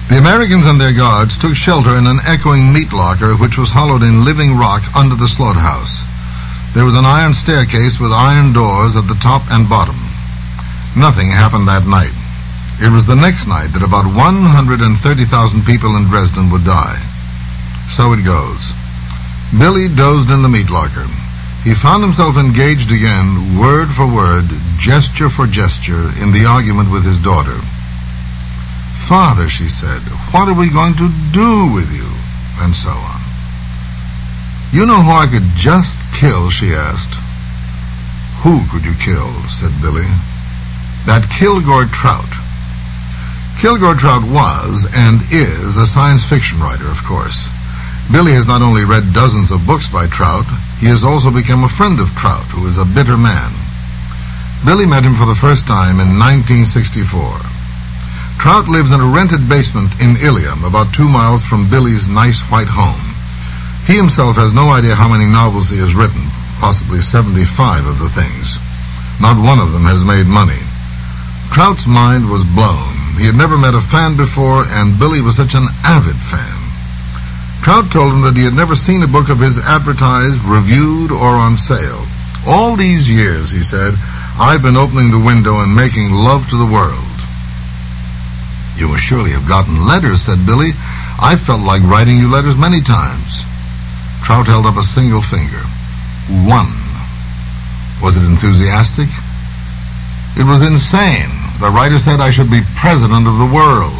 The Americans and their guards took shelter in an echoing meat locker which was hollowed in living rock under the slaughterhouse. There was an iron staircase with iron doors at the top and bottom. Nothing happened that night. It was the next night that about 130,000 people in Dresden would die. So it goes. Billy dozed in the meat locker. He found himself engaged again, word for word, gesture for gesture, in the argument with his daughter. "Father," she said, "what are we going to do with you?" And so on. "You know who I could just kill?" she asked. "Who could you kill?" said Billy. "That Kilgore Trout." Kilgore Trout was, and is, a science fiction writer, of course. Billy has not only read dozens of books by Trout, he has also become a friend of Trout, who is a bitter man. Billy met him for the first time in 1964. Trout lives in a rented basement in Ilium, about 2 miles from Billy's nice white home. He himself has no idea how many novels he has written, possibly 75 of the things. Not one of them has made money. Trout's mind was blown. He had never met a fan before, and Billy was such an avid fan. Trout told him that he had never seen a book of his advertised, reviewed, or on sale. "All these years," he said, "I've been opening the window and making love to the world." "You must surely have gotten letters," said Billy. "I felt like writing you letters many times." Trout held up a single finger. "One." "Was it enthusiastic?" "It was insane. The writer said I should be president of the world."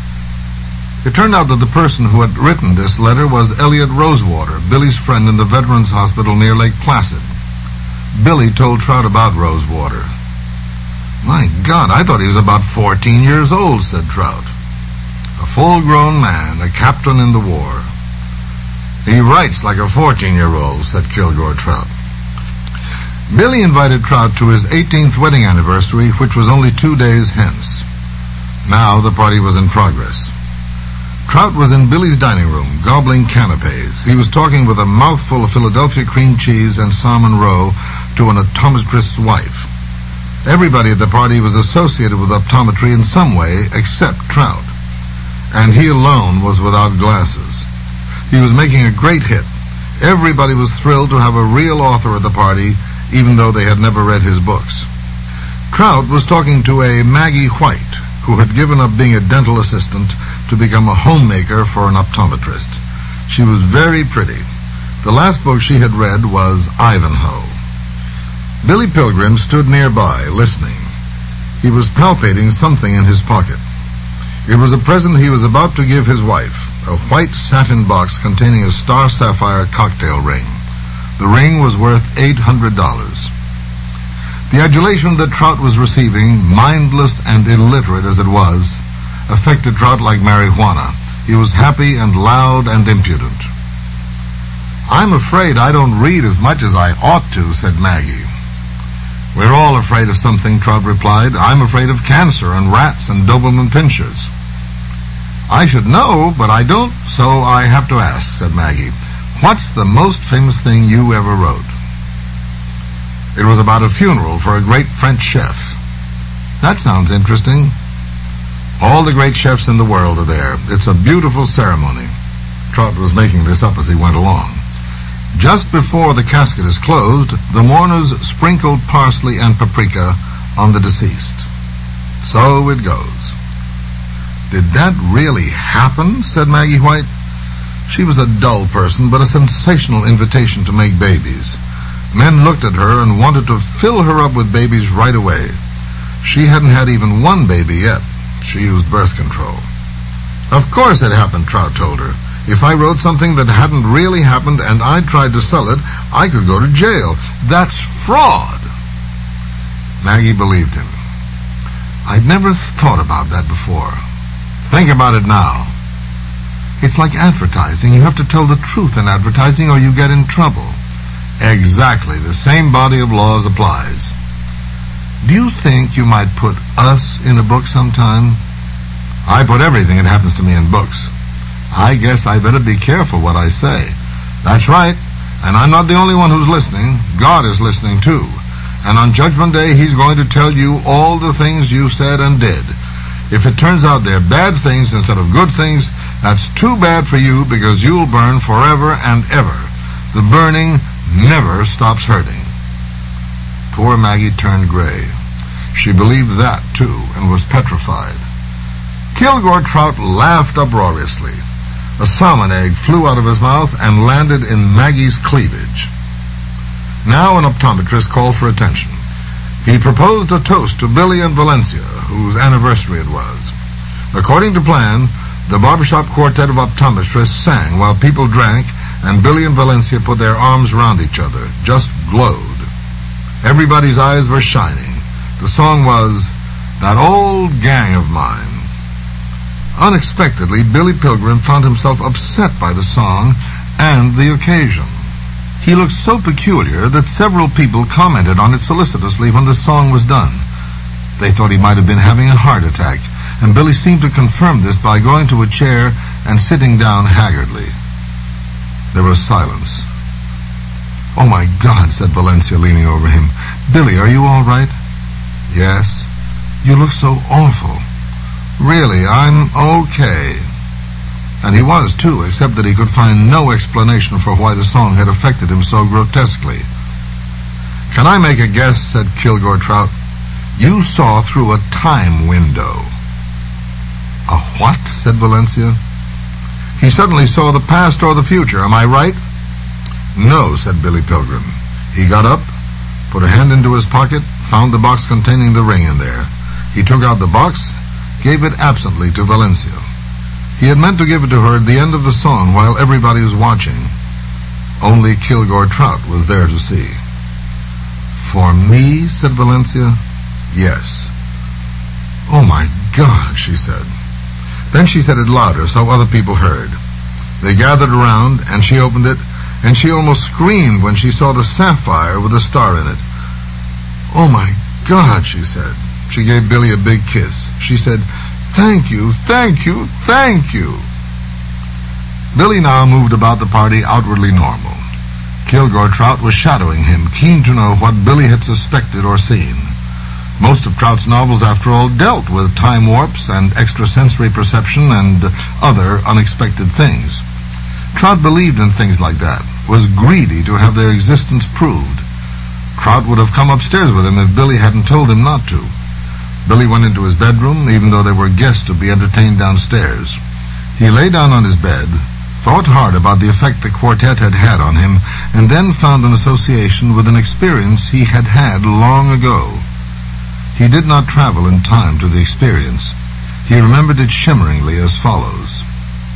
It turned out that the person who had written this letter was Elliot Rosewater, Billy's friend in the Veterans Hospital near Lake Placid. Billy told Trout about Rosewater. "My God, I thought he was about 14 years old," said Trout. "A full-grown man, a captain in the war." "He writes like a 14-year-old, said Kilgore Trout. Billy invited Trout to his 18th wedding anniversary, which was only 2 days hence. Now the party was in progress. Trout was in Billy's dining room, gobbling canapes. He was talking with a mouthful of Philadelphia cream cheese and salmon roe to an optometrist's wife. Everybody at the party was associated with optometry in some way except Trout, and he alone was without glasses. He was making a great hit. Everybody was thrilled to have a real author at the party, even though they had never read his books. Trout was talking to a Maggie White, who had given up being a dental assistant to become a homemaker for an optometrist. She was very pretty. The last book she had read was Ivanhoe. Billy Pilgrim stood nearby, listening. He was palpating something in his pocket. It was a present he was about to give his wife, a white satin box containing a star sapphire cocktail ring. The ring was worth $800. The adulation that Trout was receiving, mindless and illiterate as it was, affected Trout like marijuana. He was happy and loud and impudent. "I'm afraid I don't read as much as I ought to," said Maggie. "We're all afraid of something," Trout replied. "I'm afraid of cancer and rats and Doberman pinschers." "I should know, but I don't, so I have to ask," said Maggie. "What's the most famous thing you ever wrote?" "It was about a funeral for a great French chef." "That sounds interesting." "All the great chefs in the world are there. It's a beautiful ceremony." Trout was making this up as he went along. "Just before the casket is closed, the mourners sprinkled parsley and paprika on the deceased." So it goes. "Did that really happen?" said Maggie White. She was a dull person, but a sensational invitation to make babies. Men looked at her and wanted to fill her up with babies right away. She hadn't had even one baby yet. She used birth control. "Of course it happened," Trout told her. "If I wrote something that hadn't really happened and I tried to sell it, I could go to jail. That's fraud." Maggie believed him. "I'd never thought about that before." "Think about it now." "It's like advertising. You have to tell the truth in advertising or you get in trouble." "Exactly. The same body of laws applies." "Do you think you might put us in a book sometime?" "I put everything that happens to me in books." "I guess I better be careful what I say." "That's right. And I'm not the only one who's listening. God is listening too. And on Judgment Day, he's going to tell you all the things you said and did. If it turns out they're bad things instead of good things, that's too bad for you because you'll burn forever and ever. The burning never stops hurting." Poor Maggie turned gray. She believed that, too, and was petrified. Kilgore Trout laughed uproariously. A salmon egg flew out of his mouth and landed in Maggie's cleavage. Now an optometrist called for attention. He proposed a toast to Billy and Valencia, whose anniversary it was. According to plan, the barbershop quartet of optometrists sang while people drank, and Billy and Valencia put their arms around each other, just glowed. Everybody's eyes were shining. The song was "That Old Gang of Mine." Unexpectedly, Billy Pilgrim found himself upset by the song and the occasion. He looked so peculiar that several people commented on it solicitously when the song was done. They thought he might have been having a heart attack, and Billy seemed to confirm this by going to a chair and sitting down haggardly. There was silence. "Oh, my God," said Valencia, leaning over him. "Billy, are you all right?" "Yes." "You look so awful." "Really, I'm okay." And he was, too, except that he could find no explanation for why the song had affected him so grotesquely. "Can I make a guess?" said Kilgore Trout. "You saw through a time window." "A what?" said Valencia. "He suddenly saw the past or the future. Am I right?" "No," said Billy Pilgrim. He got up, put a hand into his pocket, found the box containing the ring in there. He took out the box, gave it absently to Valencia. He had meant to give it to her at the end of the song while everybody was watching. Only Kilgore Trout was there to see. "For me?" said Valencia. "Yes." "Oh, my God," she said. Then she said it louder so other people heard. They gathered around, and she opened it, and she almost screamed when she saw the sapphire with a star in it. "Oh, my God," she said. She gave Billy a big kiss. She said, "Thank you, thank you, thank you." Billy now moved about the party outwardly normal. Kilgore Trout was shadowing him, keen to know what Billy had suspected or seen. Most of Trout's novels, after all, dealt with time warps and extrasensory perception and other unexpected things. Trout believed in things like that, was greedy to have their existence proved. Trout would have come upstairs with him if Billy hadn't told him not to. Billy went into his bedroom, even though there were guests to be entertained downstairs. He lay down on his bed, thought hard about the effect the quartet had had on him, and then found an association with an experience he had had long ago. He did not travel in time to the experience. He remembered it shimmeringly as follows.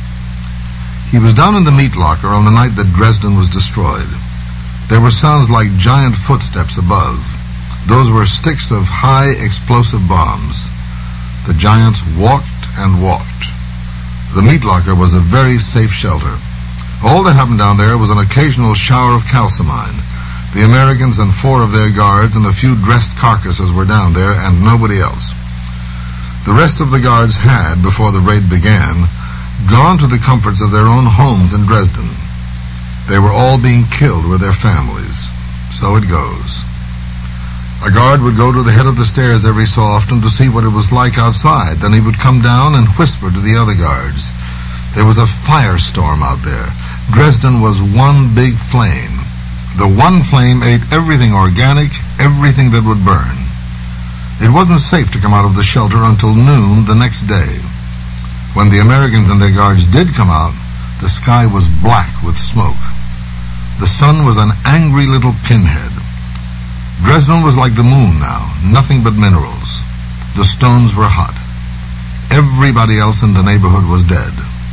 He was down in the meat locker on the night that Dresden was destroyed. There were sounds like giant footsteps above. Those were sticks of high explosive bombs. The giants walked and walked. The meat locker was a very safe shelter. All that happened down there was an occasional shower of calcimine. The Americans and 4 of their guards and a few dressed carcasses were down there, and nobody else. The rest of the guards had, before the raid began, gone to the comforts of their own homes in Dresden. They were all being killed with their families. So it goes. A guard would go to the head of the stairs every so often to see what it was like outside. Then he would come down and whisper to the other guards. There was a firestorm out there. Dresden was one big flame. The one flame ate everything organic, everything that would burn. It wasn't safe to come out of the shelter until noon the next day. When the Americans and their guards did come out, the sky was black with smoke. The sun was an angry little pinhead. Dresden was like the moon now, nothing but minerals. The stones were hot. Everybody else in the neighborhood was dead.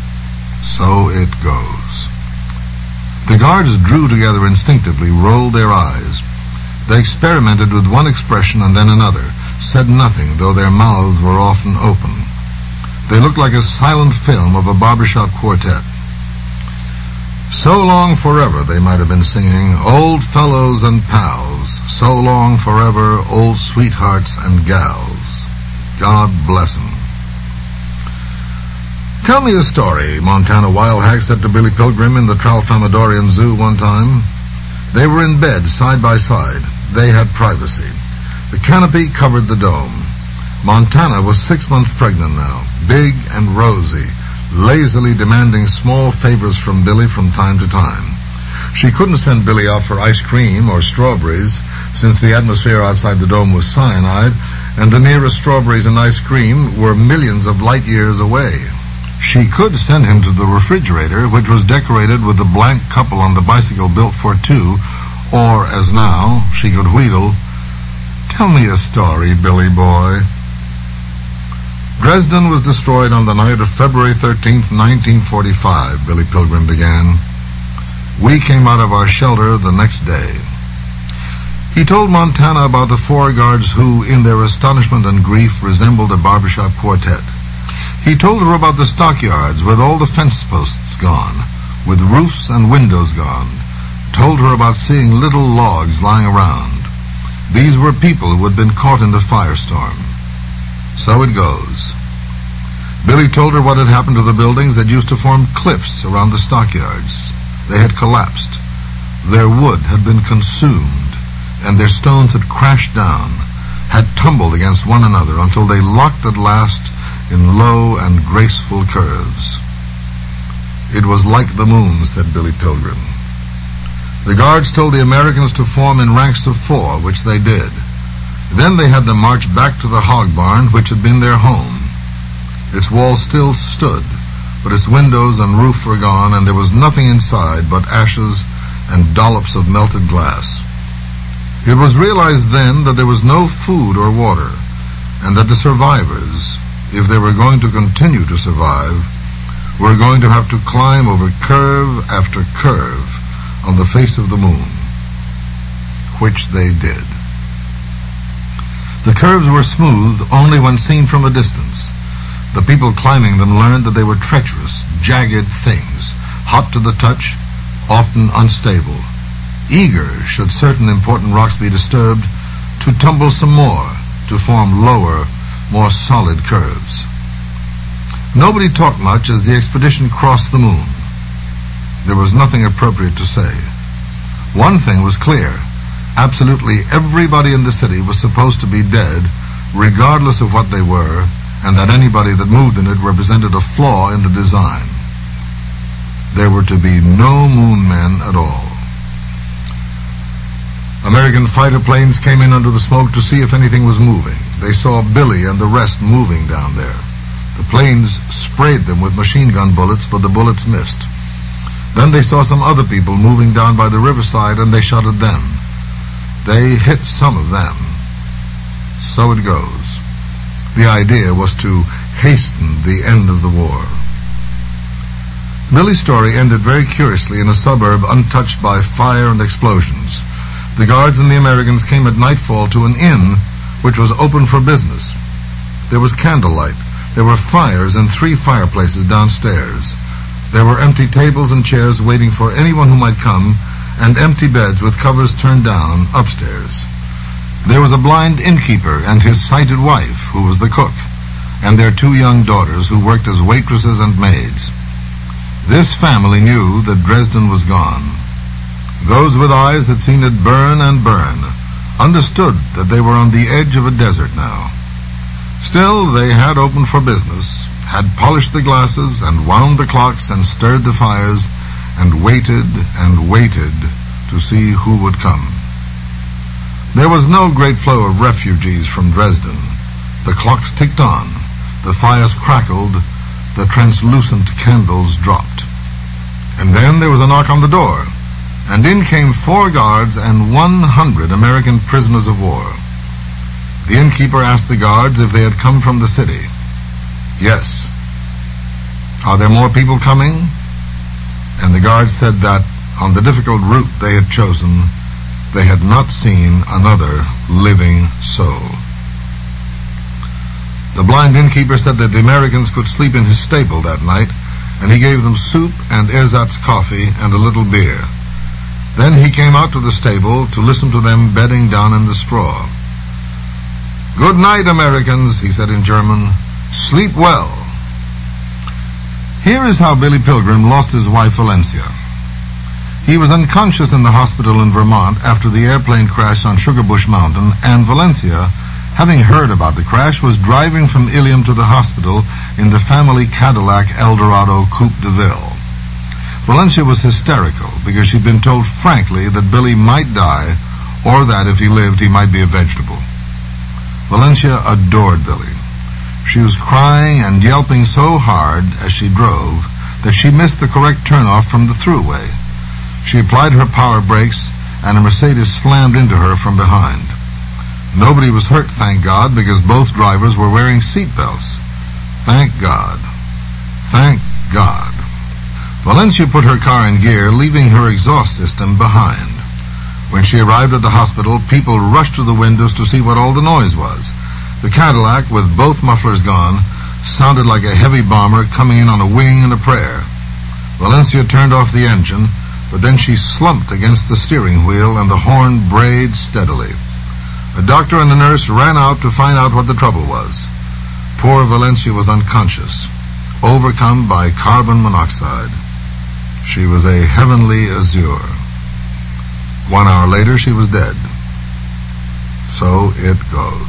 So it goes. The guards drew together instinctively, rolled their eyes. They experimented with one expression and then another, said nothing, though their mouths were often open. They looked like a silent film of a barbershop quartet. So long forever, they might have been singing, old fellows and pals, so long forever, old sweethearts and gals. God bless them. Tell me a story, Montana Wild Hack said to Billy Pilgrim in the Tralfamadorian Zoo one time. They were in bed, side by side. They had privacy. The canopy covered the dome. Montana was 6 months pregnant now, big and rosy, lazily demanding small favors from Billy from time to time. She couldn't send Billy out for ice cream or strawberries, since the atmosphere outside the dome was cyanide, and the nearest strawberries and ice cream were millions of light years away. She could send him to the refrigerator, which was decorated with the blank couple on the bicycle built for two, or, as now, she could wheedle, "Tell me a story, Billy boy." Dresden was destroyed on the night of February 13th, 1945, Billy Pilgrim began. We came out of our shelter the next day. He told Montana about the 4 guards who, in their astonishment and grief, resembled a barbershop quartet. He told her about the stockyards with all the fence posts gone, with roofs and windows gone. Told her about seeing little logs lying around. These were people who had been caught in the firestorm. So it goes. Billy told her what had happened to the buildings that used to form cliffs around the stockyards. They had collapsed. Their wood had been consumed, and their stones had crashed down, had tumbled against one another until they locked at last in low and graceful curves. It was like the moon, said Billy Pilgrim. The guards told the Americans to form in ranks of 4, which they did. Then they had them march back to the hog barn, which had been their home. Its walls still stood, but its windows and roof were gone, and there was nothing inside but ashes and dollops of melted glass. It was realized then that there was no food or water, and that the survivors, if they were going to continue to survive, were going to have to climb over curve after curve on the face of the moon, which they did. The curves were smooth only when seen from a distance. The people climbing them learned that they were treacherous, jagged things, hot to the touch, often unstable, eager, should certain important rocks be disturbed, to tumble some more, to form lower, more solid curves. Nobody talked much as the expedition crossed the moon. There was nothing appropriate to say. One thing was clear. Absolutely everybody in the city was supposed to be dead, regardless of what they were, and that anybody that moved in it represented a flaw in the design. There were to be no moon men at all. American fighter planes came in under the smoke to see if anything was moving. They saw Billy and the rest moving down there. The planes sprayed them with machine gun bullets, but the bullets missed. Then they saw some other people moving down by the riverside, and they shot at them. They hit some of them. So it goes. The idea was to hasten the end of the war. Billy's story ended very curiously in a suburb untouched by fire and explosions. The guards and the Americans came at nightfall to an inn which was open for business. There was candlelight. There were fires in 3 fireplaces downstairs. There were empty tables and chairs waiting for anyone who might come, and empty beds with covers turned down upstairs. There was a blind innkeeper and his sighted wife, who was the cook, and their 2 young daughters who worked as waitresses and maids. This family knew that Dresden was gone. Those with eyes that seen it burn and burn understood that they were on the edge of a desert now. Still, they had opened for business, had polished the glasses and wound the clocks and stirred the fires and waited to see who would come. There was no great flow of refugees from Dresden. The clocks ticked on, the fires crackled, the translucent candles dropped. And then there was a knock on the door, and in came 4 guards and 100 American prisoners of war. The innkeeper asked the guards if they had come from the city. Yes. Are there more people coming? And the guards said that, on the difficult route they had chosen, they had not seen another living soul. The blind innkeeper said that the Americans could sleep in his stable that night, and he gave them soup and ersatz coffee and a little beer. Then he came out to the stable to listen to them bedding down in the straw. "Good night, Americans," he said in German. "Sleep well." Here is how Billy Pilgrim lost his wife, Valencia. He was unconscious in the hospital in Vermont after the airplane crash on Sugarbush Mountain, and Valencia, having heard about the crash, was driving from Ilium to the hospital in the family Cadillac Eldorado Coupe de Ville. Valencia was hysterical because she'd been told frankly that Billy might die, or that if he lived he might be a vegetable. Valencia adored Billy. She was crying and yelping so hard as she drove that she missed the correct turnoff from the throughway. She applied her power brakes, and a Mercedes slammed into her from behind. Nobody was hurt, thank God, because both drivers were wearing seat belts. Thank God. Thank God. Valencia put her car in gear, leaving her exhaust system behind. When she arrived at the hospital, people rushed to the windows to see what all the noise was. The Cadillac, with both mufflers gone, sounded like a heavy bomber coming in on a wing and a prayer. Valencia turned off the engine, but then she slumped against the steering wheel and the horn brayed steadily. A doctor and a nurse ran out to find out what the trouble was. Poor Valencia was unconscious, overcome by carbon monoxide. She was a heavenly azure. 1 hour later, she was dead. So it goes.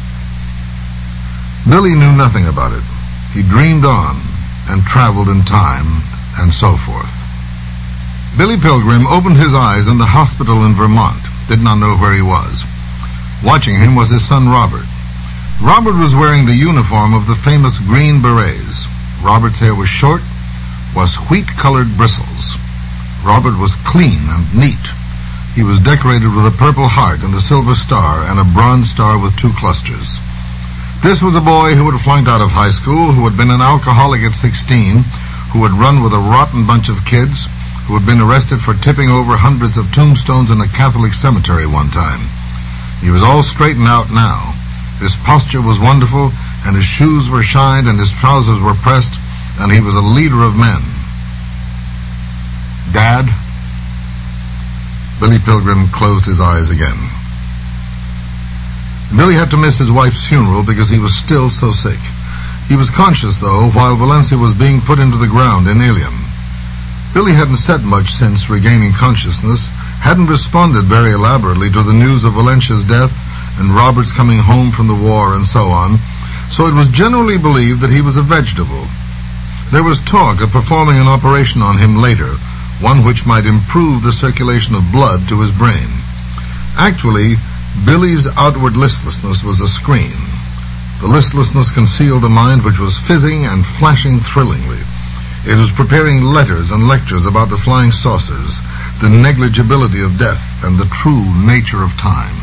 Billy knew nothing about it. He dreamed on and traveled in time and so forth. Billy Pilgrim opened his eyes in the hospital in Vermont, did not know where he was. Watching him was his son Robert. Robert was wearing the uniform of the famous Green Berets. Robert's hair was short, was wheat-colored bristles. Robert was clean and neat. He was decorated with a Purple Heart and a Silver Star and a Bronze Star with 2 clusters. This was a boy who had flunked out of high school, who had been an alcoholic at 16, who had run with a rotten bunch of kids, who had been arrested for tipping over hundreds of tombstones in a Catholic cemetery one time. He was all straightened out now. His posture was wonderful, and his shoes were shined, and his trousers were pressed, and he was a leader of men. Dad? Billy Pilgrim closed his eyes again. Billy had to miss his wife's funeral because he was still so sick. He was conscious, though, while Valencia was being put into the ground in Ilium. Billy hadn't said much since regaining consciousness, hadn't responded very elaborately to the news of Valencia's death and Robert's coming home from the war and so on, so it was generally believed that he was a vegetable. There was talk of performing an operation on him later, one which might improve the circulation of blood to his brain. Actually, Billy's outward listlessness was a screen. The listlessness concealed a mind which was fizzing and flashing thrillingly. It was preparing letters and lectures about the flying saucers, the negligibility of death, and the true nature of time.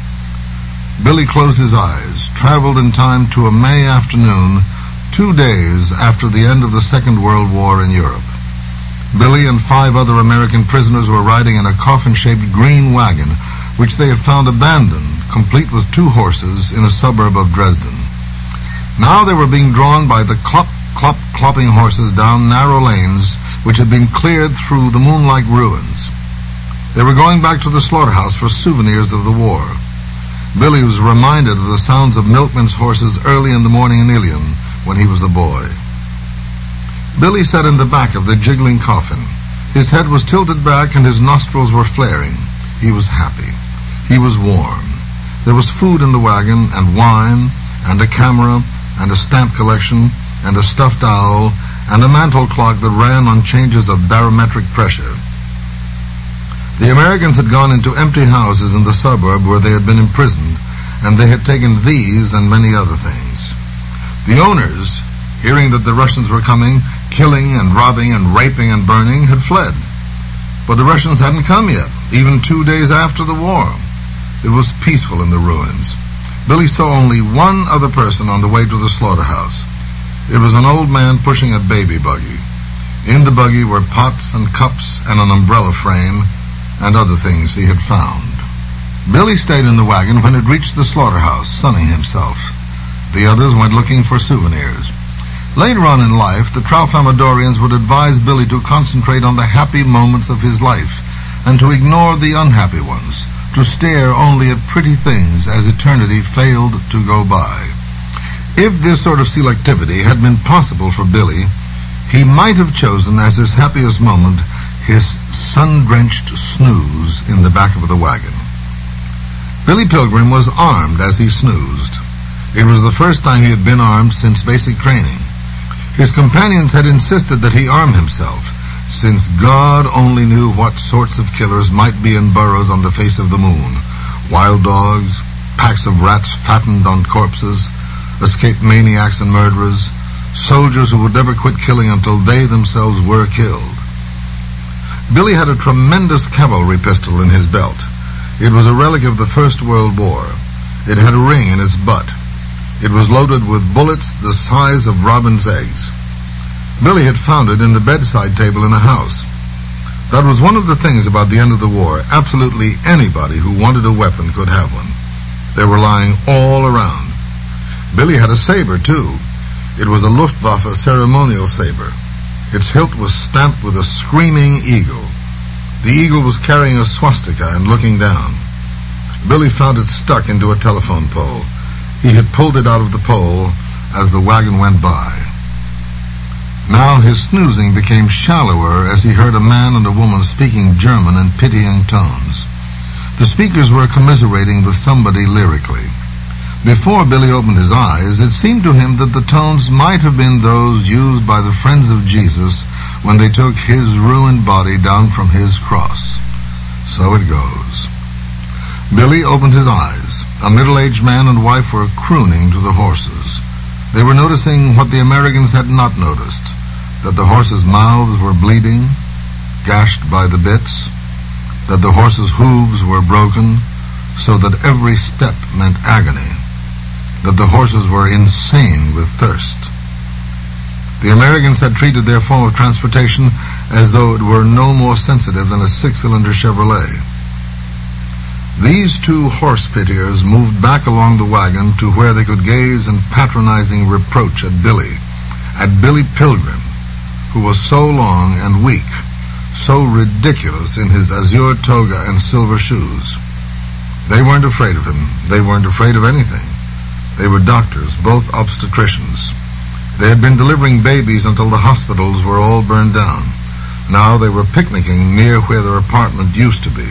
Billy closed his eyes, traveled in time to a May afternoon, 2 days after the end of the Second World War in Europe. Billy and 5 other American prisoners were riding in a coffin-shaped green wagon, which they had found abandoned, complete with 2 horses, in a suburb of Dresden. Now they were being drawn by the clop, clop, clopping horses down narrow lanes which had been cleared through the moon-like ruins. They were going back to the slaughterhouse for souvenirs of the war. Billy was reminded of the sounds of milkmen's horses early in the morning in Ilium when he was a boy. Billy sat in the back of the jiggling coffin. His head was tilted back and his nostrils were flaring. He was happy. He was warm. There was food in the wagon, and wine, and a camera, and a stamp collection, and a stuffed owl, and a mantle clock that ran on changes of barometric pressure. The Americans had gone into empty houses in the suburb where they had been imprisoned, and they had taken these and many other things. The owners, hearing that the Russians were coming, killing and robbing and raping and burning, had fled. But the Russians hadn't come yet, even 2 days after the war. It was peaceful in the ruins. Billy saw only one other person on the way to the slaughterhouse. It was an old man pushing a baby buggy. In the buggy were pots and cups and an umbrella frame and other things he had found. Billy stayed in the wagon when it reached the slaughterhouse, sunning himself. The others went looking for souvenirs. Later on in life, the Tralfamadorians would advise Billy to concentrate on the happy moments of his life and to ignore the unhappy ones, to stare only at pretty things as eternity failed to go by. If this sort of selectivity had been possible for Billy, he might have chosen as his happiest moment his sun-drenched snooze in the back of the wagon. Billy Pilgrim was armed as he snoozed. It was the first time he had been armed since basic training. His companions had insisted that he arm himself, since God only knew what sorts of killers might be in burrows on the face of the moon. Wild dogs, packs of rats fattened on corpses, escaped maniacs and murderers, soldiers who would never quit killing until they themselves were killed. Billy had a tremendous cavalry pistol in his belt. It was a relic of the First World War. It had a ring in its butt. It was loaded with bullets the size of robin's eggs. Billy had found it in the bedside table in a house. That was one of the things about the end of the war. Absolutely anybody who wanted a weapon could have one. They were lying all around. Billy had a saber, too. It was a Luftwaffe ceremonial saber. Its hilt was stamped with a screaming eagle. The eagle was carrying a swastika and looking down. Billy found it stuck into a telephone pole. He had pulled it out of the pole as the wagon went by. Now his snoozing became shallower as he heard a man and a woman speaking German in pitying tones. The speakers were commiserating with somebody lyrically. Before Billy opened his eyes, it seemed to him that the tones might have been those used by the friends of Jesus when they took his ruined body down from his cross. So it goes. Billy opened his eyes. A middle-aged man and wife were crooning to the horses. They were noticing what the Americans had not noticed, that the horses' mouths were bleeding, gashed by the bits, that the horses' hooves were broken, so that every step meant agony, that the horses were insane with thirst. The Americans had treated their form of transportation as though it were no more sensitive than a six-cylinder Chevrolet. These two horse-pitiers moved back along the wagon to where they could gaze in patronizing reproach at Billy Pilgrim, who was so long and weak, so ridiculous in his azure toga and silver shoes. They weren't afraid of him. They weren't afraid of anything. They were doctors, both obstetricians. They had been delivering babies until the hospitals were all burned down. Now they were picnicking near where their apartment used to be.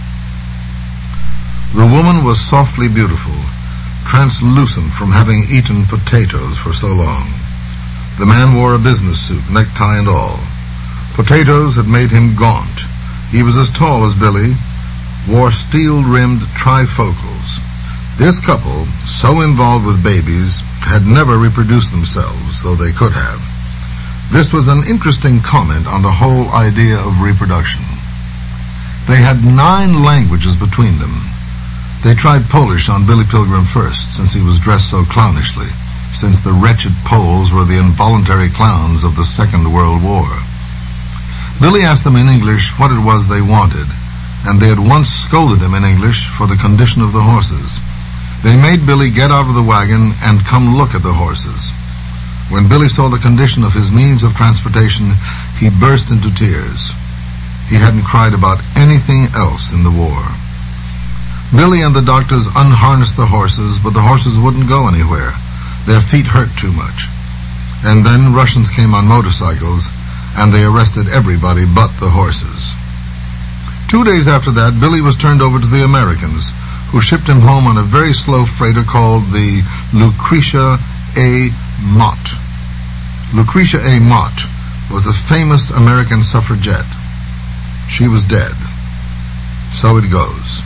The woman was softly beautiful, translucent from having eaten potatoes for so long. The man wore a business suit, necktie and all. Potatoes had made him gaunt. He was as tall as Billy, wore steel-rimmed trifocals. This couple, so involved with babies, had never reproduced themselves, though they could have. This was an interesting comment on the whole idea of reproduction. They had 9 languages between them. They tried Polish on Billy Pilgrim first, since he was dressed so clownishly, since the wretched Poles were the involuntary clowns of the Second World War. Billy asked them in English what it was they wanted, and they had once scolded him in English for the condition of the horses. They made Billy get out of the wagon and come look at the horses. When Billy saw the condition of his means of transportation, he burst into tears. He hadn't cried about anything else in the war. Billy and the doctors unharnessed the horses, but the horses wouldn't go anywhere. Their feet hurt too much. And then Russians came on motorcycles, and they arrested everybody but the horses. 2 days after that, Billy was turned over to the Americans, who shipped him home on a very slow freighter called the Lucretia A. Mott. Lucretia A. Mott was a famous American suffragette. She was dead. So it goes.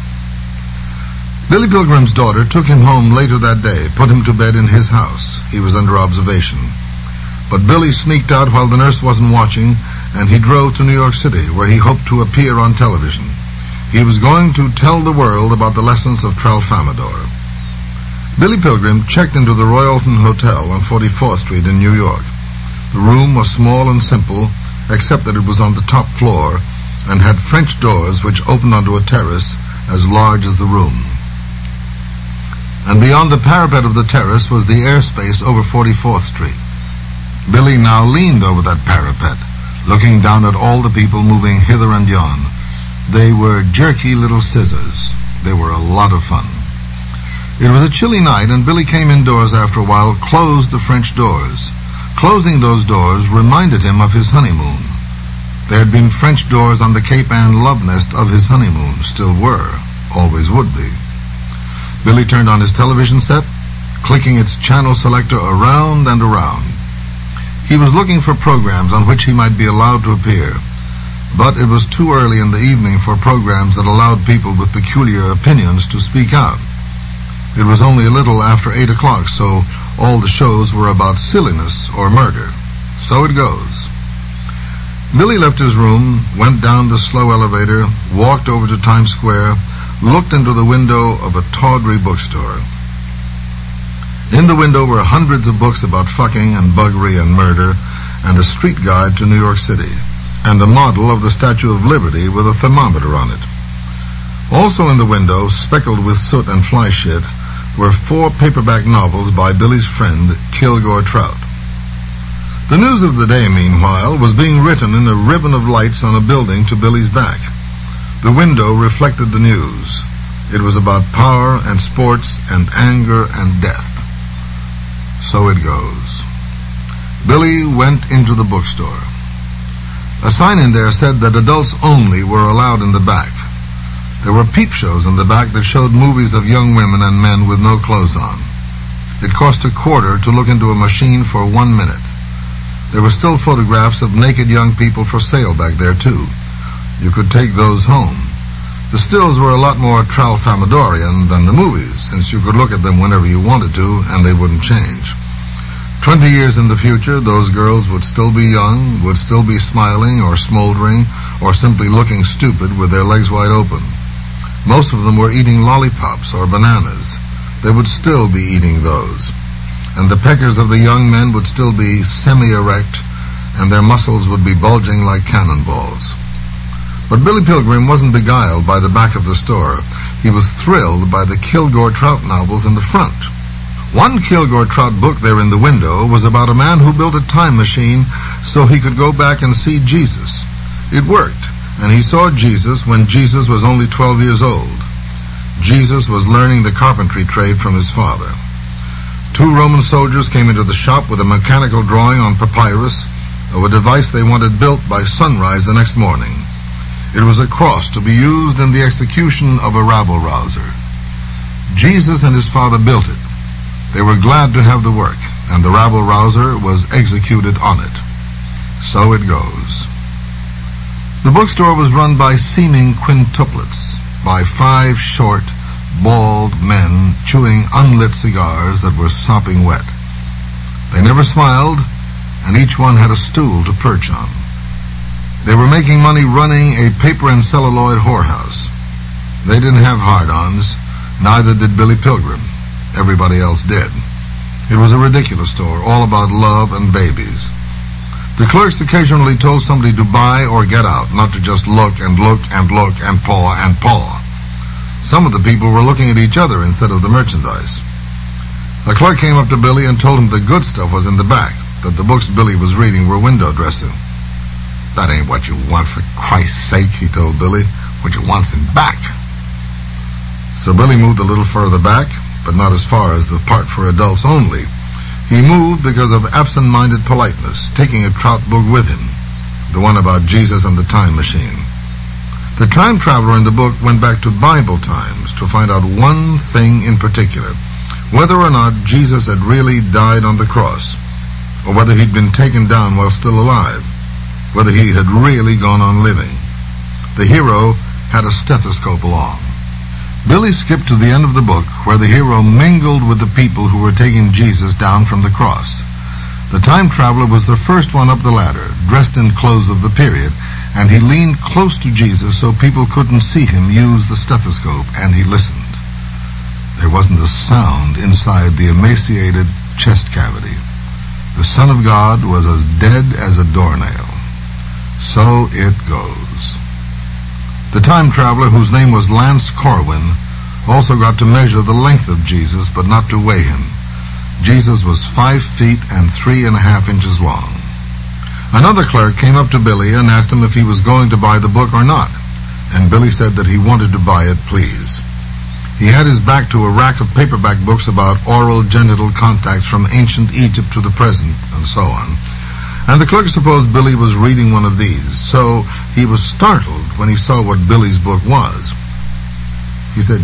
Billy Pilgrim's daughter took him home later that day, put him to bed in his house. He was under observation. But Billy sneaked out while the nurse wasn't watching, and he drove to New York City, where he hoped to appear on television. He was going to tell the world about the lessons of Tralfamadore. Billy Pilgrim checked into the Royalton Hotel on 44th Street in New York. The room was small and simple, except that it was on the top floor and had French doors which opened onto a terrace as large as the room. And beyond the parapet of the terrace was the airspace over 44th Street. Billy now leaned over that parapet, looking down at all the people moving hither and yon. They were jerky little scissors. They were a lot of fun. It was a chilly night, and Billy came indoors after a while, closed the French doors. Closing those doors reminded him of his honeymoon. There had been French doors on the Cape Ann love nest of his honeymoon, still were, always would be. Billy turned on his television set, clicking its channel selector around and around. He was looking for programs on which he might be allowed to appear, but it was too early in the evening for programs that allowed people with peculiar opinions to speak out. It was only a little after 8 o'clock, so all the shows were about silliness or murder. So it goes. Billy left his room, went down the slow elevator, walked over to Times Square, looked into the window of a tawdry bookstore. In the window were hundreds of books about fucking and buggery and murder, and a street guide to New York City, and a model of the Statue of Liberty with a thermometer on it. Also in the window, speckled with soot and fly shit, were 4 paperback novels by Billy's friend, Kilgore Trout. The news of the day, meanwhile, was being written in a ribbon of lights on a building to Billy's back. The window reflected the news. It was about power and sports and anger and death. So it goes. Billy went into the bookstore. A sign in there said that adults only were allowed in the back. There were peep shows in the back that showed movies of young women and men with no clothes on. It cost $0.25 to look into a machine for 1 minute. There were still photographs of naked young people for sale back there, too. You could take those home. The stills were a lot more Tralfamadorian than the movies, since you could look at them whenever you wanted to, and they wouldn't change. 20 years in the future, those girls would still be young, would still be smiling or smoldering, or simply looking stupid with their legs wide open. Most of them were eating lollipops or bananas. They would still be eating those. And the peckers of the young men would still be semi-erect, and their muscles would be bulging like cannonballs. But Billy Pilgrim wasn't beguiled by the back of the store. He was thrilled by the Kilgore Trout novels in the front. One Kilgore Trout book there in the window was about a man who built a time machine so he could go back and see Jesus. It worked, and he saw Jesus when Jesus was only 12 years old. Jesus was learning the carpentry trade from his father. 2 Roman soldiers came into the shop with a mechanical drawing on papyrus of a device they wanted built by sunrise the next morning. It was a cross to be used in the execution of a rabble-rouser. Jesus and his father built it. They were glad to have the work, and the rabble-rouser was executed on it. So it goes. The bookstore was run by seeming quintuplets, by 5 short, bald men chewing unlit cigars that were sopping wet. They never smiled, and each one had a stool to perch on. They were making money running a paper and celluloid whorehouse. They didn't have hard-ons, neither did Billy Pilgrim. Everybody else did. It was a ridiculous store, all about love and babies. The clerks occasionally told somebody to buy or get out, not to just look and look and look and paw and paw. Some of the people were looking at each other instead of the merchandise. A clerk came up to Billy and told him the good stuff was in the back, that the books Billy was reading were window dressing. "That ain't what you want, for Christ's sake," he told Billy. "What you want's in back." So Billy moved a little further back, but not as far as the part for adults only. He moved because of absent-minded politeness, taking a Trout book with him, the one about Jesus and the time machine. The time traveler in the book went back to Bible times to find out one thing in particular, whether or not Jesus had really died on the cross, or whether he'd been taken down while still alive, whether he had really gone on living. The hero had a stethoscope along. Billy skipped to the end of the book, where the hero mingled with the people who were taking Jesus down from the cross. The time traveler was the first one up the ladder, dressed in clothes of the period, and he leaned close to Jesus so people couldn't see him use the stethoscope, and he listened. There wasn't a sound inside the emaciated chest cavity. The Son of God was as dead as a doornail. So it goes. The time traveler, whose name was Lance Corwin, also got to measure the length of Jesus, but not to weigh him. Jesus was 5 feet and 3.5 inches long. Another clerk came up to Billy and asked him if he was going to buy the book or not, and Billy said that he wanted to buy it, please. He had his back to a rack of paperback books about oral genital contacts from ancient Egypt to the present, and so on. And the clerk supposed Billy was reading one of these, so he was startled when he saw what Billy's book was. He said,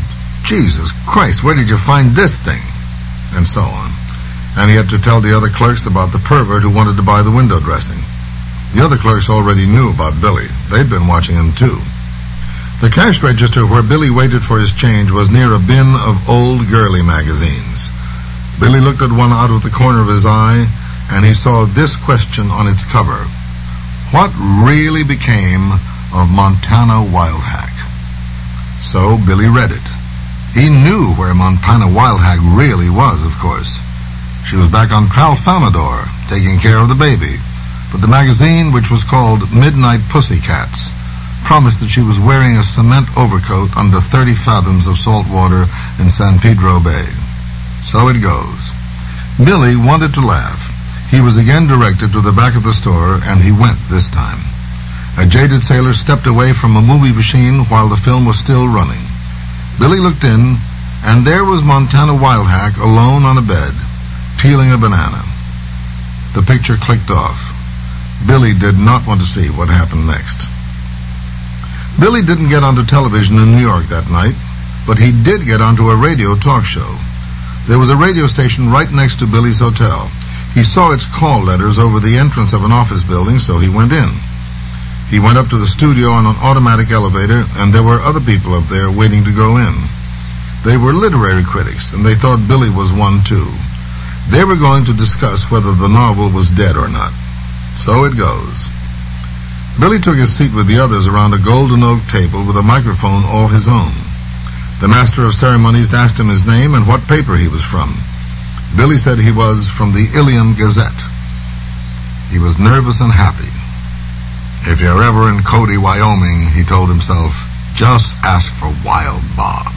Jesus Christ, where did you find this thing? And so on. And he had to tell the other clerks about the pervert who wanted to buy the window dressing. The other clerks already knew about Billy. They'd been watching him, too. The cash register where Billy waited for his change was near a bin of old girly magazines. Billy looked at one out of the corner of his eye, and he saw this question on its cover. What really became of Montana Wildhack? So Billy read it. He knew where Montana Wildhack really was, of course. She was back on Tralfamadore, taking care of the baby. But the magazine, which was called Midnight Pussycats, promised that she was wearing a cement overcoat under 30 fathoms of salt water in San Pedro Bay. So it goes. Billy wanted to laugh. He was again directed to the back of the store, and he went this time. A jaded sailor stepped away from a movie machine while the film was still running. Billy looked in, and there was Montana Wildhack alone on a bed, peeling a banana. The picture clicked off. Billy did not want to see what happened next. Billy didn't get onto television in New York that night, but he did get onto a radio talk show. There was a radio station right next to Billy's hotel. He saw its call letters over the entrance of an office building, so he went in. He went up to the studio on an automatic elevator, and there were other people up there waiting to go in. They were literary critics, and they thought Billy was one too. They were going to discuss whether the novel was dead or not. So it goes. Billy took his seat with the others around a golden oak table with a microphone all his own. The master of ceremonies asked him his name and what paper he was from. Billy said he was from the Ilium Gazette. He was nervous and happy. If you're ever in Cody, Wyoming, he told himself, just ask for Wild Bob.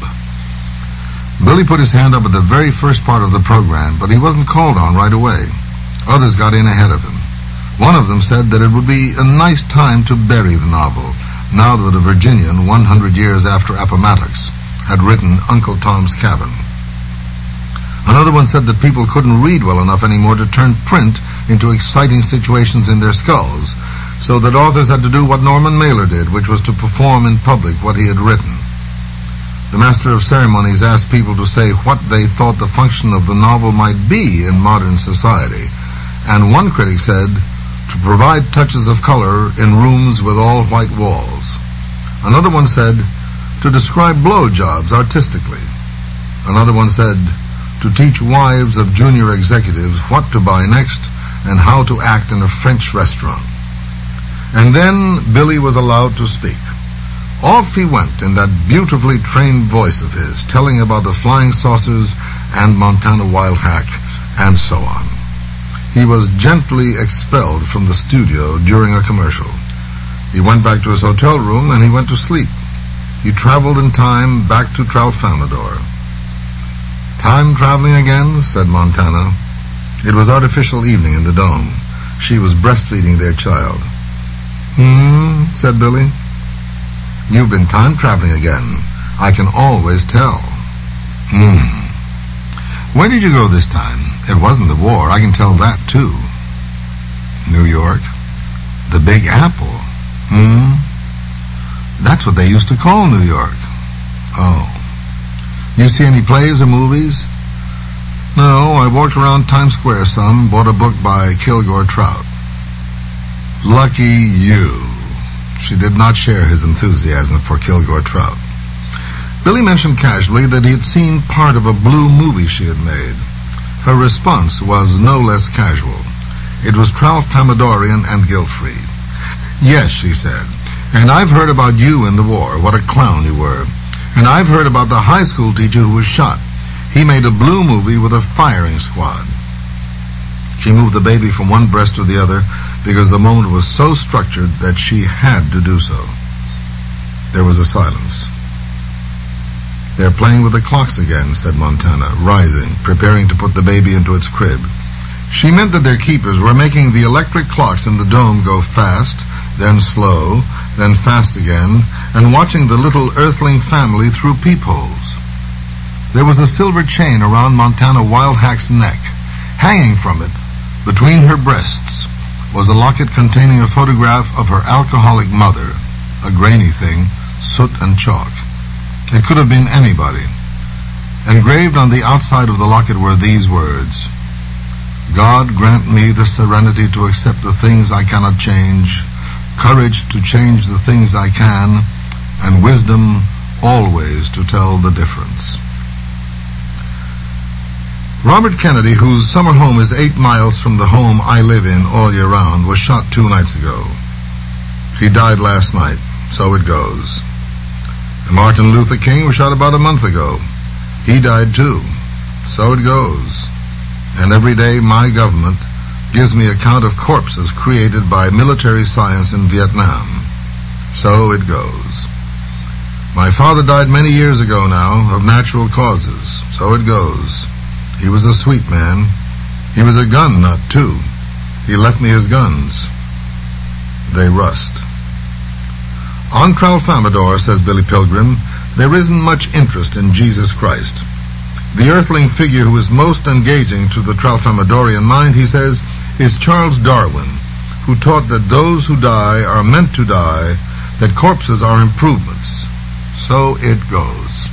Billy put his hand up at the very first part of the program, but he wasn't called on right away. Others got in ahead of him. One of them said that it would be a nice time to bury the novel, now that a Virginian, 100 years after Appomattox, had written Uncle Tom's Cabin. Another one said that people couldn't read well enough anymore to turn print into exciting situations in their skulls, so that authors had to do what Norman Mailer did, which was to perform in public what he had written. The master of ceremonies asked people to say what they thought the function of the novel might be in modern society, and one critic said, to provide touches of color in rooms with all white walls. Another one said, to describe blowjobs artistically. Another one said, to teach wives of junior executives what to buy next and how to act in a French restaurant. And then Billy was allowed to speak. Off he went in that beautifully trained voice of his, telling about the flying saucers and Montana Wildhack, and so on. He was gently expelled from the studio during a commercial. He went back to his hotel room and he went to sleep. He traveled in time back to Tralfamadore. Time traveling again, said Montana. It was artificial evening in the dome. She was breastfeeding their child. Said Billy. You've been time traveling again. I can always tell. Where did you go this time? It wasn't the war, I can tell that too. New York. The Big Apple. That's what they used to call New York. Oh. You see any plays or movies? No, I walked around Times Square some, bought a book by Kilgore Trout. Lucky you. She did not share his enthusiasm for Kilgore Trout. Billy mentioned casually that he had seen part of a blue movie she had made. Her response was no less casual. It was Tralfamadorian and guilt-free. Yes, she said, and I've heard about you in the war, what a clown you were. And I've heard about the high school teacher who was shot. He made a blue movie with a firing squad. She moved the baby from one breast to the other because the moment was so structured that she had to do so. There was a silence. They're playing with the clocks again, said Montana, rising, preparing to put the baby into its crib. She meant that their keepers were making the electric clocks in the dome go fast, then slow, then fast again, and watching the little earthling family through peepholes. There was a silver chain around Montana Wildhack's neck. Hanging from it, between her breasts, was a locket containing a photograph of her alcoholic mother, a grainy thing, soot and chalk. It could have been anybody. Engraved on the outside of the locket were these words: God grant me the serenity to accept the things I cannot change, courage to change the things I can, and wisdom always to tell the difference. Robert Kennedy, whose summer home is 8 miles from the home I live in all year round, was shot 2 nights ago. He died last night, so it goes. And Martin Luther King was shot about a month ago. He died too, so it goes. And every day my government gives me a count of corpses created by military science in Vietnam. So it goes. My father died many years ago now, of natural causes. So it goes. He was a sweet man. He was a gun nut, too. He left me his guns. They rust. On Tralfamadore, says Billy Pilgrim, there isn't much interest in Jesus Christ. The earthling figure who is most engaging to the Tralfamadorian mind, he says, is Charles Darwin, who taught that those who die are meant to die, that corpses are improvements. So it goes.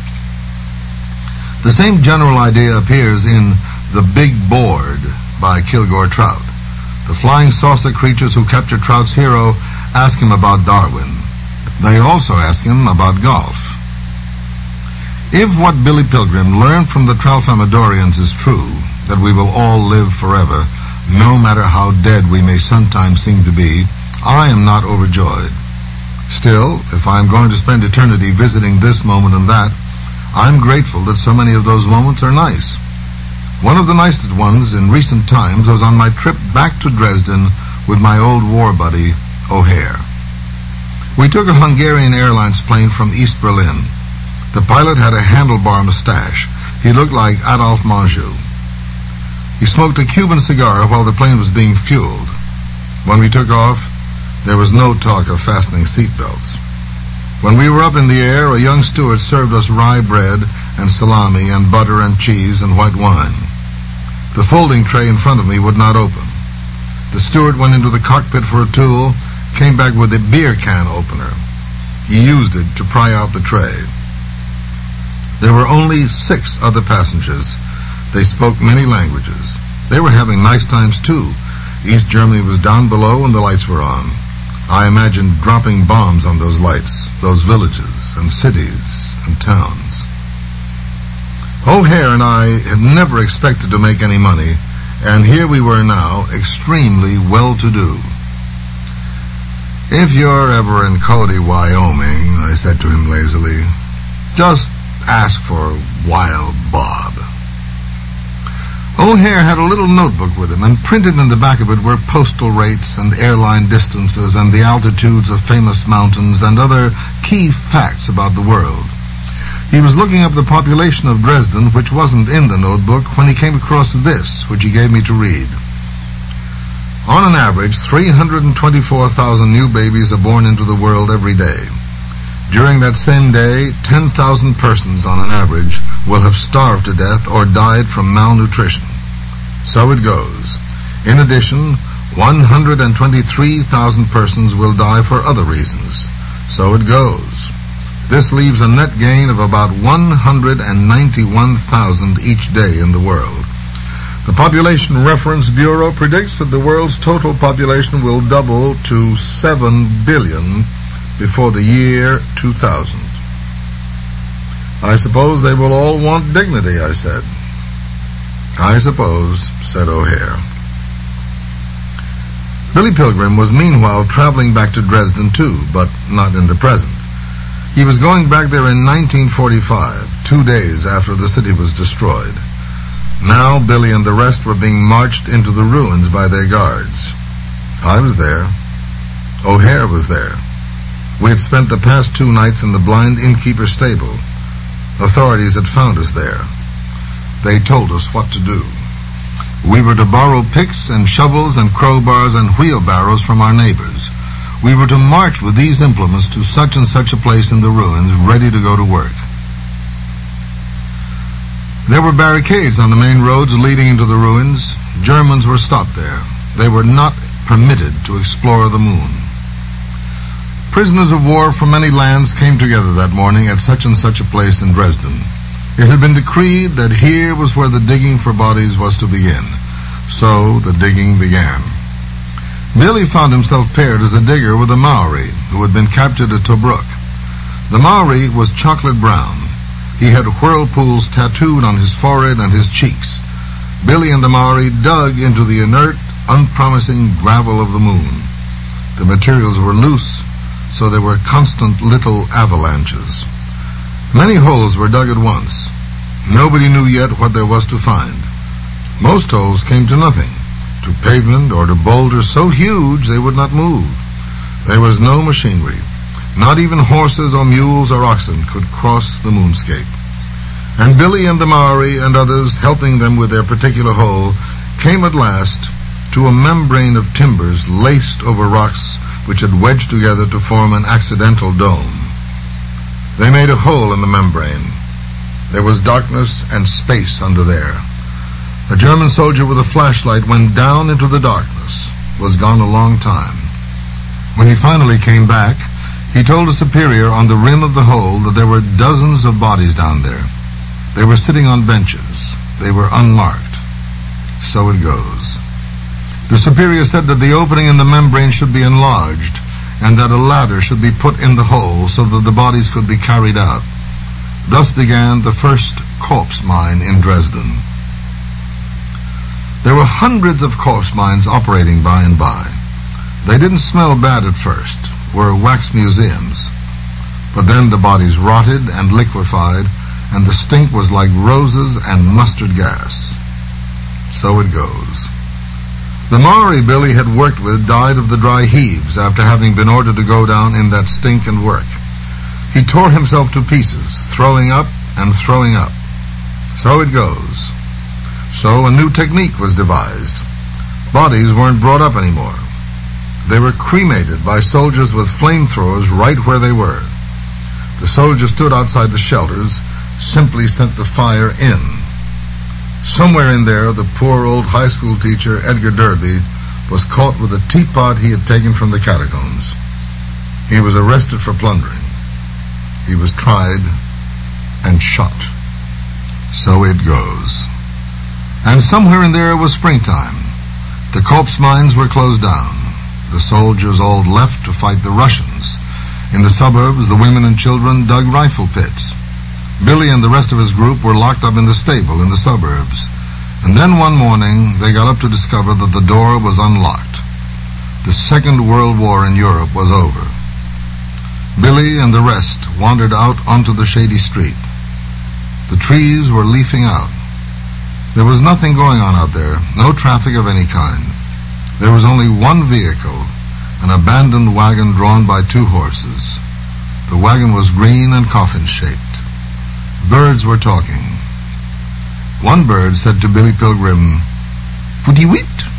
The same general idea appears in The Big Board by Kilgore Trout. The flying saucer creatures who capture Trout's hero ask him about Darwin. They also ask him about golf. If what Billy Pilgrim learned from the Tralfamadorians is true, that we will all live forever, no matter how dead we may sometimes seem to be, I am not overjoyed. Still, if I am going to spend eternity visiting this moment and that, I'm grateful that so many of those moments are nice. One of the nicest ones in recent times was on my trip back to Dresden with my old war buddy, O'Hare. We took a Hungarian Airlines plane from East Berlin. The pilot had a handlebar mustache. He looked like Adolphe Menjou. He smoked a Cuban cigar while the plane was being fueled. When we took off, there was no talk of fastening seatbelts. When we were up in the air, a young steward served us rye bread and salami and butter and cheese and white wine. The folding tray in front of me would not open. The steward went into the cockpit for a tool, came back with a beer can opener. He used it to pry out the tray. There were only 6 other passengers. They spoke many languages. They were having nice times too. East Germany was down below and the lights were on. I imagined dropping bombs on those lights, those villages and cities and towns. O'Hare and I had never expected to make any money, and here we were now, extremely well-to-do. If you're ever in Cody, Wyoming, I said to him lazily, just ask for Wild Bob. O'Hare had a little notebook with him, and printed in the back of it were postal rates and airline distances and the altitudes of famous mountains and other key facts about the world. He was looking up the population of Dresden, which wasn't in the notebook, when he came across this, which he gave me to read. On an average, 324,000 new babies are born into the world every day. During that same day, 10,000 persons on an average will have starved to death or died from malnutrition. So it goes. In addition, 123,000 persons will die for other reasons. So it goes. This leaves a net gain of about 191,000 each day in the world. The Population Reference Bureau predicts that the world's total population will double to 7 billion before the year 2000. I suppose they will all want dignity, I said. I suppose, said O'Hare. Billy Pilgrim was meanwhile traveling back to Dresden too, but not in the present. He was going back there in 1945, 2 days after the city was destroyed. Now Billy and the rest were being marched into the ruins by their guards. I was there. O'Hare was there. We had spent the past 2 nights in the blind innkeeper's stable. Authorities had found us there. They told us what to do. We were to borrow picks and shovels and crowbars and wheelbarrows from our neighbors. We were to march with these implements to such and such a place in the ruins, ready to go to work. There were barricades on the main roads leading into the ruins. Germans were stopped there. They were not permitted to explore the moon. Prisoners of war from many lands came together that morning at such and such a place in Dresden. It had been decreed that here was where the digging for bodies was to begin. So the digging began. Billy found himself paired as a digger with a Maori who had been captured at Tobruk. The Maori was chocolate brown. He had whirlpools tattooed on his forehead and his cheeks. Billy and the Maori dug into the inert, unpromising gravel of the moon. The materials were loose, so there were constant little avalanches. Many holes were dug at once. Nobody knew yet what there was to find. Most holes came to nothing, to pavement or to boulders so huge they would not move. There was no machinery. Not even horses or mules or oxen could cross the moonscape. And Billy and the Maori and others helping them with their particular hole came at last to a membrane of timbers laced over rocks which had wedged together to form an accidental dome. They made a hole in the membrane. There was darkness and space under there. A German soldier with a flashlight went down into the darkness, was gone a long time. When he finally came back, he told a superior on the rim of the hole that there were dozens of bodies down there. They were sitting on benches. They were unmarked. So it goes. The superior said that the opening in the membrane should be enlarged and that a ladder should be put in the hole so that the bodies could be carried out. Thus began the first corpse mine in Dresden. There were hundreds of corpse mines operating by and by. They didn't smell bad at first, were wax museums. But then the bodies rotted and liquefied, and the stink was like roses and mustard gas. So it goes. The Maori Billy had worked with died of the dry heaves after having been ordered to go down in that stink and work. He tore himself to pieces, throwing up and throwing up. So it goes. So a new technique was devised. Bodies weren't brought up anymore. They were cremated by soldiers with flamethrowers right where they were. The soldiers stood outside the shelters, simply sent the fire in. Somewhere in there, the poor old high school teacher, Edgar Derby, was caught with a teapot he had taken from the catacombs. He was arrested for plundering. He was tried and shot. So it goes. And somewhere in there was springtime. The corpse mines were closed down. The soldiers all left to fight the Russians. In the suburbs, the women and children dug rifle pits. Billy and the rest of his group were locked up in the stable in the suburbs. And then one morning, they got up to discover that the door was unlocked. The Second World War in Europe was over. Billy and the rest wandered out onto the shady street. The trees were leafing out. There was nothing going on out there, no traffic of any kind. There was only one vehicle, an abandoned wagon drawn by two horses. The wagon was green and coffin-shaped. Birds were talking. One bird said to Billy Pilgrim, "Would he wit?"